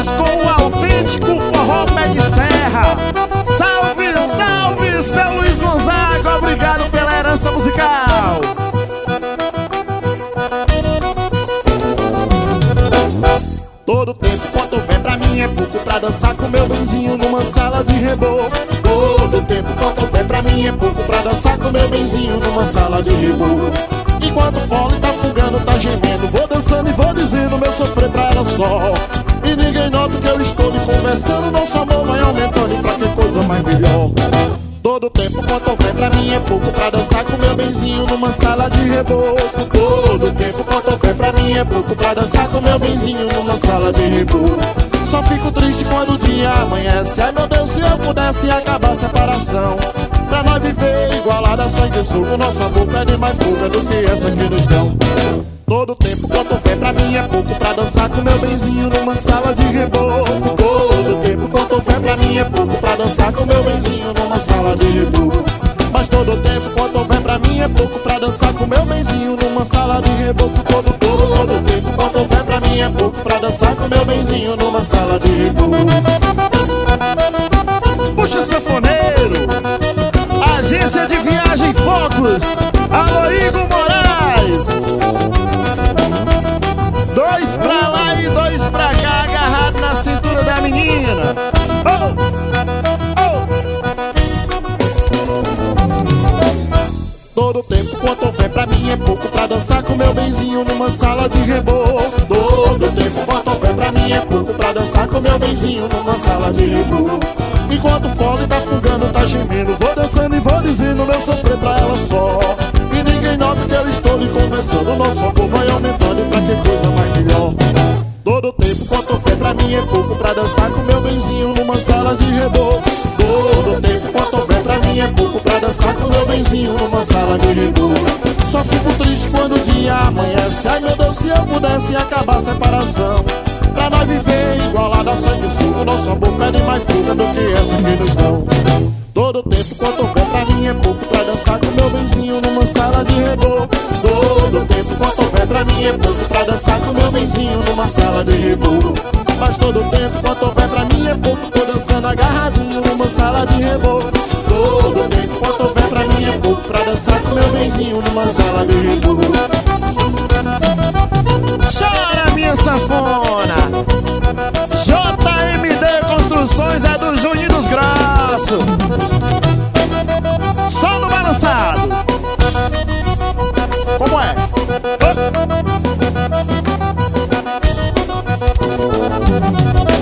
Vamos com o autêntico forró pé de serra. Salve, salve, seu Luiz Gonzaga, obrigado pela herança musical. Todo tempo quanto vem pra mim é pouco pra dançar com meu benzinho numa sala de reboco. Todo tempo quanto vem pra mim é pouco pra dançar com meu benzinho numa sala de reboco. Enquanto o fole tá fungando, tá gemendo, vou dançando e vou dizendo meu sofrer pra ela só. E ninguém nota que eu estou lhe conversando, nosso amor vai aumentando e pra que coisa mais melhor. Todo tempo quanto vem pra mim é pouco pra dançar com meu benzinho numa sala de reboco. Todo tempo quanto vem pra mim é pouco pra dançar com meu benzinho numa sala de reboco. Só fico triste quando o dia amanhece. Ai meu Deus, se eu pudesse acabar a separação, pra nós viver igualada só em suco. Nossa boca é de mais fuga do que essa que nos dão. Todo tempo quanto vem pra mim é pouco pra dançar com meu benzinho numa sala de reboco. Todo tempo quanto vem pra mim é pouco pra dançar com meu benzinho numa sala de reboco. Mas todo tempo quanto vem pra mim é pouco pra dançar com meu benzinho numa sala de reboco. Todo tempo quanto vem pra mim é pouco pra dançar com meu benzinho numa sala de reboco. Puxa sanfoneiro, agência de viagem Focus, alô Igor Moraes. Dois pra lá e dois pra cá, agarrado na cintura da menina. Oh, oh. Todo tempo quanto vem pra mim é pouco pra dançar com meu benzinho numa sala de reboco. Todo tempo quanto vem pra mim é pouco pra dançar com meu benzinho numa sala de reboco. Enquanto o fole tá fungando, tá gemendo, vou dançando e vou dizendo meu sofrer pra ela só. E ninguém nota que eu estou lhe conversando, nosso amor vai aumentando e pra que coisa mais melhor. Todo tempo quanto vem pra mim é pouco pra dançar com meu benzinho numa sala de reboco. Todo tempo quanto vem pra mim é pouco pra dançar com meu benzinho numa sala de reboco. Só fico triste quando o dia amanhece. Ai meu Deus, se eu pudesse acabar a separação, pra nós viver igualada a sangue suco. Nosso amor pede mais fuga do que essa que nos dão. Todo tempo quanto vem pra mim é pouco pra dançar com meu benzinho numa sala de reboco. Todo tempo quanto vem pra mim é pouco pra dançar com meu benzinho numa sala de reboco. Mas todo tempo quanto vem pra mim é pouco, tô dançando agarradinho numa sala de reboco. Todo tempo quanto vem pra mim é pouco pra dançar com meu benzinho numa sala de reboco. Chora minha sanfona, JMD Construções é do Juninho dos Grossos.